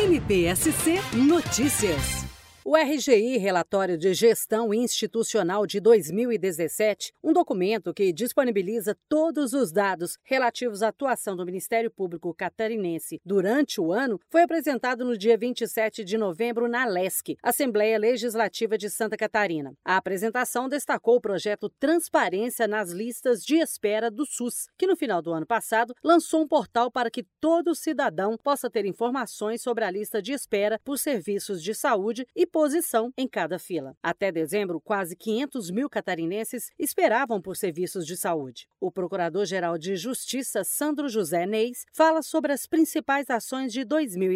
MPSC Notícias. O RGI, Relatório de Gestão Institucional de 2017, um documento que disponibiliza todos os dados relativos à atuação do Ministério Público Catarinense durante o ano, foi apresentado no dia 27 de novembro na ALESC, Assembleia Legislativa de Santa Catarina. A apresentação destacou o projeto Transparência nas Listas de Espera do SUS, que no final do ano passado lançou um portal para que todo cidadão possa ter informações sobre a lista de espera por serviços de saúde e posição em cada fila. Até dezembro, quase 500 mil catarinenses esperavam por serviços de saúde. O Procurador-Geral de Justiça, Sandro José Neis, fala sobre as principais ações de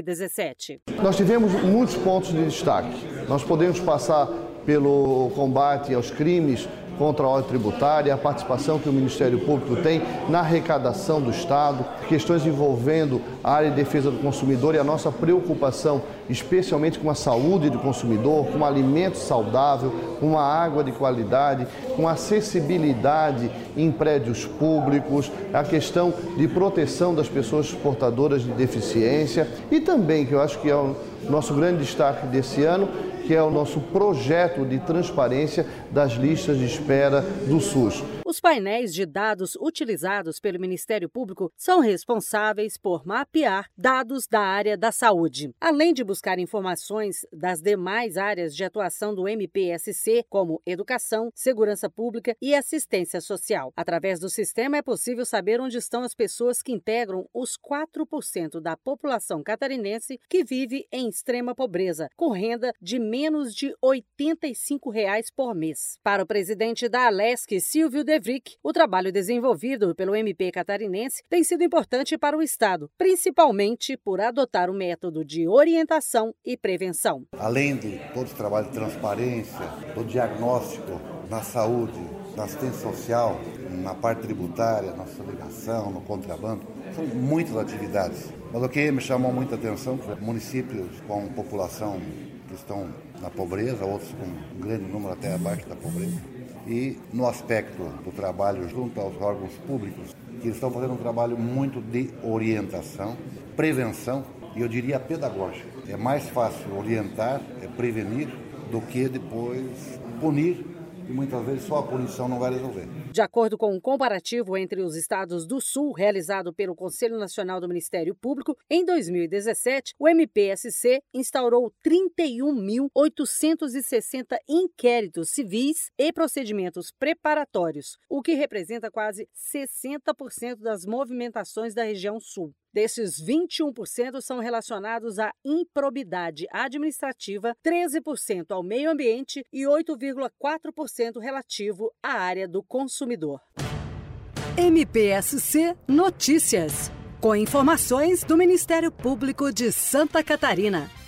2017. Nós tivemos muitos pontos de destaque. Nós podemos passar pelo combate aos crimes contra a ordem tributária, a participação que o Ministério Público tem na arrecadação do Estado, questões envolvendo a área de defesa do consumidor e a nossa preocupação, especialmente com a saúde do consumidor, com um alimento saudável, com uma água de qualidade, com acessibilidade em prédios públicos, a questão de proteção das pessoas portadoras de deficiência e também, que eu acho que é o nosso grande destaque desse ano, que é o nosso projeto de transparência das listas de espera do SUS. Os painéis de dados utilizados pelo Ministério Público são responsáveis por mapear dados da área da saúde, além de buscar informações das demais áreas de atuação do MPSC, como educação, segurança pública e assistência social. Através do sistema é possível saber onde estão as pessoas que integram os 4% da população catarinense que vive em extrema pobreza, com renda de menos de R$ 85 por mês. Para o presidente da ALESC, Silvio De Vrick, o trabalho desenvolvido pelo MP catarinense tem sido importante para o Estado, principalmente por adotar o método de orientação e prevenção. Além de todo esse trabalho de transparência, do diagnóstico na saúde, na assistência social, na parte tributária, na sonegação, no contrabando, são muitas atividades. Mas o que me chamou muita atenção foi municípios com população que estão na pobreza, outros com um grande número até abaixo da pobreza. E no aspecto do trabalho junto aos órgãos públicos, que eles estão fazendo um trabalho muito de orientação, prevenção e eu diria pedagógico. É mais fácil orientar, prevenir, do que depois punir, e muitas vezes só a punição não vai resolver. De acordo com um comparativo entre os estados do Sul, realizado pelo Conselho Nacional do Ministério Público, em 2017, o MPSC instaurou 31.860 inquéritos civis e procedimentos preparatórios, o que representa quase 60% das movimentações da região Sul. Desses 21% são relacionados à improbidade administrativa, 13% ao meio ambiente e 8,4% relativo à área do consumidor. MPSC Notícias, com informações do Ministério Público de Santa Catarina.